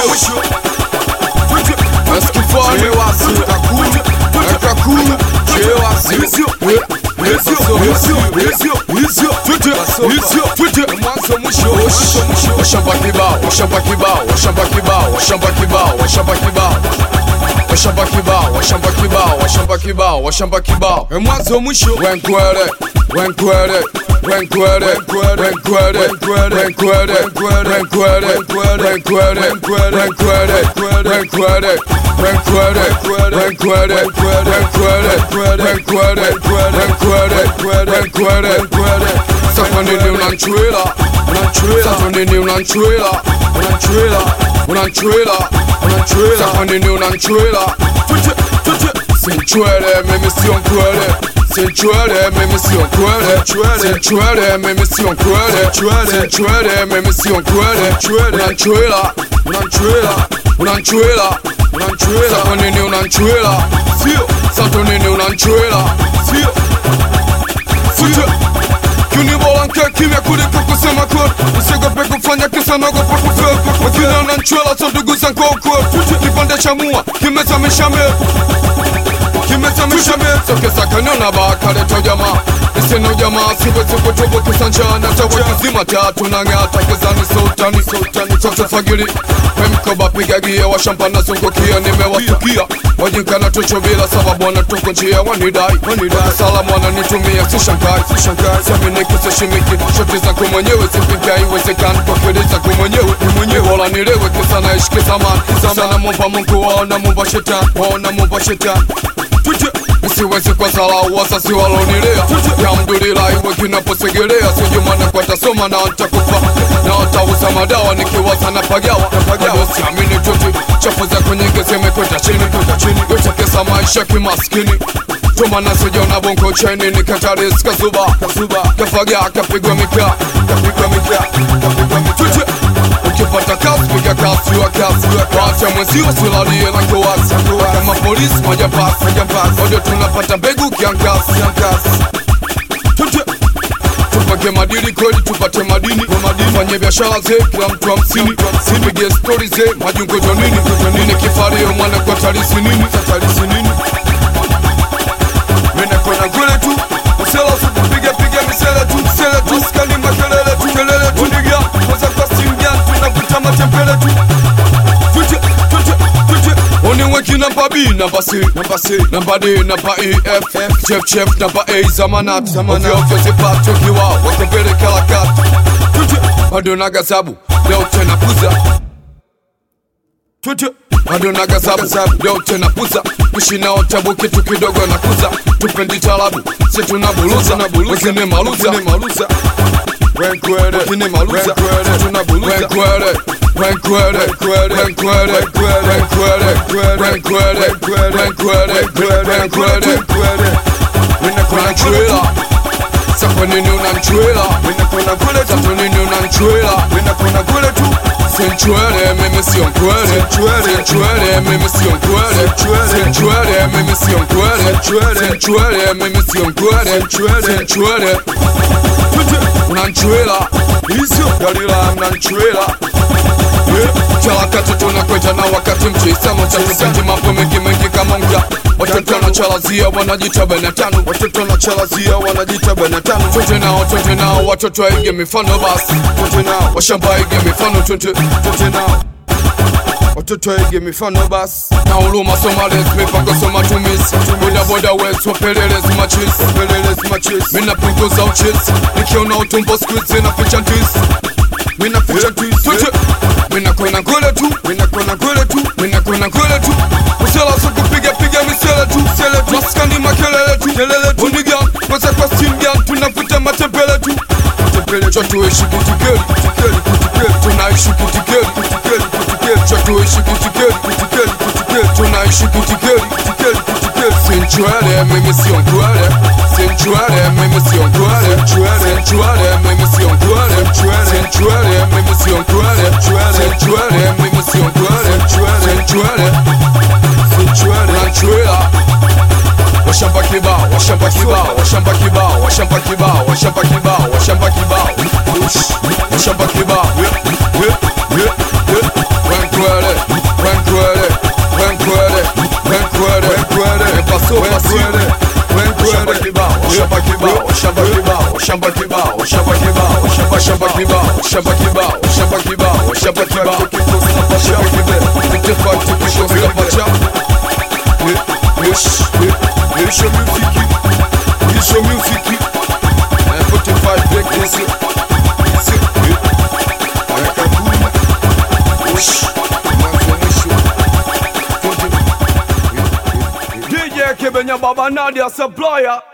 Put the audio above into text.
mwisho. Askifani wasi kakulu chewasi washamba kibao washamba kibao washamba kibao washamba kibao washamba kibao washamba kibao washamba kibao washamba kibao washamba kibao mwanzo mwisho wenkwere wenkwere wenkwere wenkwere wenkwere wenkwere wenkwere wenkwere wenkwere wenkwere sasa nini unanchwela sasa nini unanchwela sasa nini unanchwela sinchwele mimi sio mkwele sinchwele mimi sio mkwele sinchwele mimi sio mkwele sinchwele mimi sio mkwele unanchwela sasa nini unanchwela sio sasa nini unanchwela sio Kunibola nke kimya kuliko kusema kweli. Usiogope kufanya kisa naogopa kufeli. Wakina wananchwela so ndugu zangu wa ukweli. Kipande cha mua kimezamisha meli. Sokesa kanyona baka leta jamaa. Iseno jamaa siwezi kutubu kisanjana. Tawa kizima tatu nang'ata kizani sultani sasa fagili. Mkoba piga gia wa shampana zungukia nimewatukia. Wajinkana tucho bila sababu wanatuko njia wanidai. Salamu wananitumia sishangai. Samini kusashimiki shoti zangu mwenyewe zipinga iwezekani kwa kili zangu mwenyewe Wala nilewe kisa naishi kizamani Sana mumba mungu waona mumba shetani Isiwezi kwa salau wasasi walonilea Alhamdulillah iwe kinaposegelea Sijumana kwa tasoma na ntakufa Na watauza madawa nikiwaza na pagawa Bado siamini tuti chafu zako nyingi zimekwenda chini Yote kesa maisha kimaskini Tumana sijona bongo cheni nikataris kazuba Kafaga kapigwa mika Tuti ukipata kasi piga kasi wa kasi Wacha mwenzio silalie na kuwasi Kama polisi moja pasi Odio tunapata mbegu kiangasi Tuti tupake madini kweli tupate madini Fanye biashara ze kila mtu 50 Pige story ze majungo nini Kifario mwana kwa tarisi nini Mena kona ngule tu Usela supu piga misele tu Skani makelele tu Unigia Koza kwa simbian tunakuta matempele tu Tute Uniweki namba B, namba C Namba D, namba E, F Chef, namba A, zamanat Ovyo zipato kiwa Wakabere kalakat Tute Bado nagazabu Leo tena puza Tute Bado nagazabu Leo tena puza Kushina otabu kitu kidogo na kuza Tupendi talabu Setu na buluza Wezine maluza Wenkwere Wekine maluza Setu na buluza Wenkwere Unanchwela Sasa nini unanchwela Sasa nini unanchwela Sinchwele mimi sio mkwele Sinchwele mimi sio mkwele Sinchwele mimi sio mkwele Sinchwele mimi sio mkwele Sinchwele Unanchwela Isio Galila unanchwela Chala kati tunakweta na wakati mchisamo Chatukati mambo mengi kama mga Watoto na chalazia wanajita benatano Watoto na chalazia wanajita benatano Twende nao watoto waige mifano basi Twende nao washamba ige mifano Twende nao watoto waige mifano basi Na uluma somales mipango soma tumisi Boda west wapelelezi machis Mina punguza uchisi Nikiona utumbo squeeze na ficha ntisi Mina ficha ntisi Mina kwena ngule tu Usela suku piga misele tu Maskani makelele tu Unigia Kweza kwa simbian tunafuta matempele tu Chotuishi kutikeli Tunaishi kutikeli Chotuishi kutikeli Tunaishi kutikeli Sinchwele mimi sio mkwele Sinchwele mimi sio mkwele Sinchwele mimi sio mkwele Sinchwele mimi sio mkwele Sinchwele mimi sio mkwele Sinchwele Unanchwela Washamba kibao Wenkwele shamba kibao, shamba kibao, shamba kibao, shamba kibao, shamba kibao, shamba kibao, shamba kibao, shamba kibao, shamba kibao, nitafanya kishozi pacha. Yes, your music, yes, your music. 45 break this. DJ Kibenya Baba Nadia supplier.